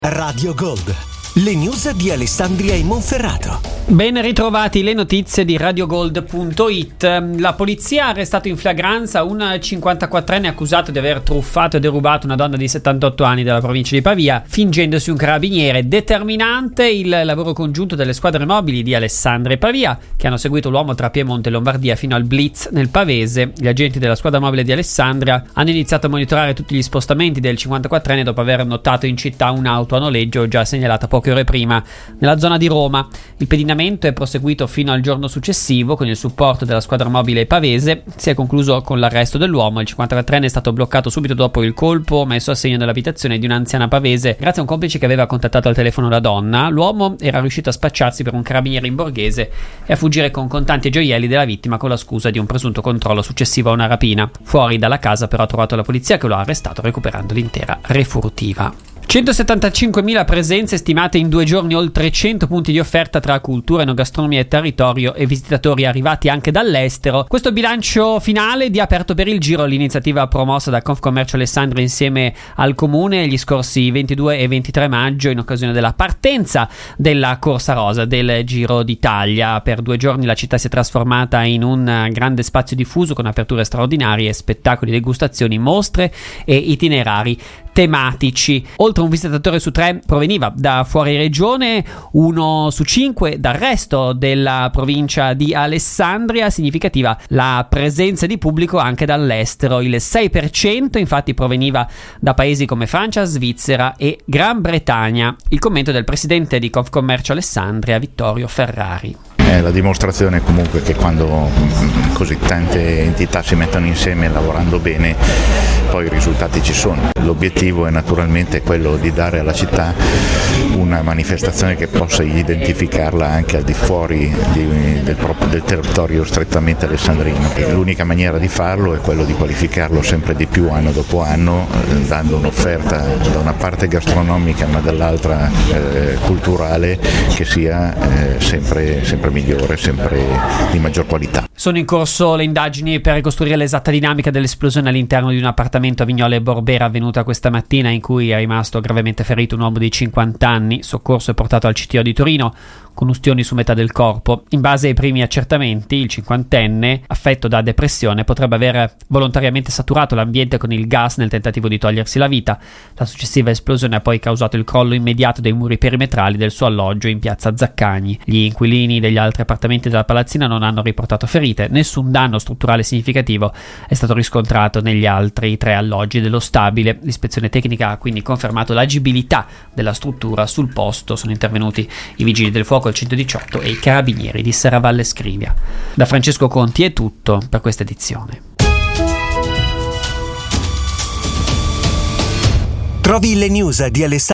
Radio Gold, le news di Alessandria e Monferrato. Ben ritrovati, le notizie di radiogold.it. La polizia ha arrestato in flagranza un 54enne accusato di aver truffato e derubato una donna di 78 anni della provincia di Pavia, fingendosi un carabiniere. Determinante il lavoro congiunto delle squadre mobili di Alessandria e Pavia, che hanno seguito l'uomo tra Piemonte e Lombardia fino al blitz nel Pavese. Gli agenti della squadra mobile di Alessandria hanno iniziato a monitorare tutti gli spostamenti del 54enne dopo aver notato in città un'auto a noleggio già segnalata poche ore prima nella zona di Roma. Il pedinamento è proseguito fino al giorno successivo con il supporto della squadra mobile pavese. Si è concluso con l'arresto dell'uomo. Il 54enne è stato bloccato subito dopo il colpo messo a segno nell'abitazione di un'anziana pavese grazie a un complice che aveva contattato al telefono la donna. L'uomo era riuscito a spacciarsi per un carabiniere in borghese e a fuggire con contanti e gioielli della vittima con la scusa di un presunto controllo successivo a una rapina. Fuori dalla casa però ha trovato la polizia, che lo ha arrestato recuperando l'intera refurtiva. 175.000 presenze stimate in 2 giorni, oltre 100 punti di offerta tra cultura, enogastronomia e territorio e visitatori arrivati anche dall'estero. Questo bilancio finale di Aperto per il Giro, l'iniziativa promossa da Confcommercio Alessandria insieme al Comune gli scorsi 22 e 23 maggio in occasione della partenza della Corsa Rosa del Giro d'Italia. Per 2 giorni la città si è trasformata in un grande spazio diffuso con aperture straordinarie, spettacoli, degustazioni, mostre e itinerari tematici. Oltre un visitatore su 3 proveniva da fuori regione, 1 su 5 dal resto della provincia di Alessandria. Significativa la presenza di pubblico anche dall'estero. Il 6% infatti proveniva da paesi come Francia, Svizzera e Gran Bretagna. Il commento del presidente di Confcommercio Alessandria, Vittorio Ferrari. È la dimostrazione comunque che quando così tante entità si mettono insieme lavorando bene, poi i risultati ci sono. L'obiettivo è naturalmente quello di dare alla città una manifestazione che possa identificarla anche al di fuori del territorio strettamente alessandrino. L'unica maniera di farlo è quello di qualificarlo sempre di più anno dopo anno, dando un'offerta da una parte gastronomica ma dall'altra culturale che sia sempre migliore, sempre di maggior qualità. Sono in corso le indagini per ricostruire l'esatta dinamica dell'esplosione all'interno di un appartamento a Vignole e Borbera avvenuta questa mattina, in cui è rimasto gravemente ferito un uomo di 50 anni, soccorso e portato al CTO di Torino con ustioni su metà del corpo. In base ai primi accertamenti, il cinquantenne, affetto da depressione, potrebbe aver volontariamente saturato l'ambiente con il gas nel tentativo di togliersi la vita. La successiva esplosione ha poi causato il crollo immediato dei muri perimetrali del suo alloggio in piazza Zaccagni. Gli inquilini degli altri appartamenti della palazzina non hanno riportato ferite. Nessun danno strutturale significativo è stato riscontrato negli altri 3 alloggi dello stabile. L'ispezione tecnica ha quindi confermato l'agibilità della struttura. Sul posto sono intervenuti i vigili del fuoco, il 118 e i carabinieri di Serravalle Scrivia. Da Francesco Conti è tutto per questa edizione. Trovi le news di Alessandria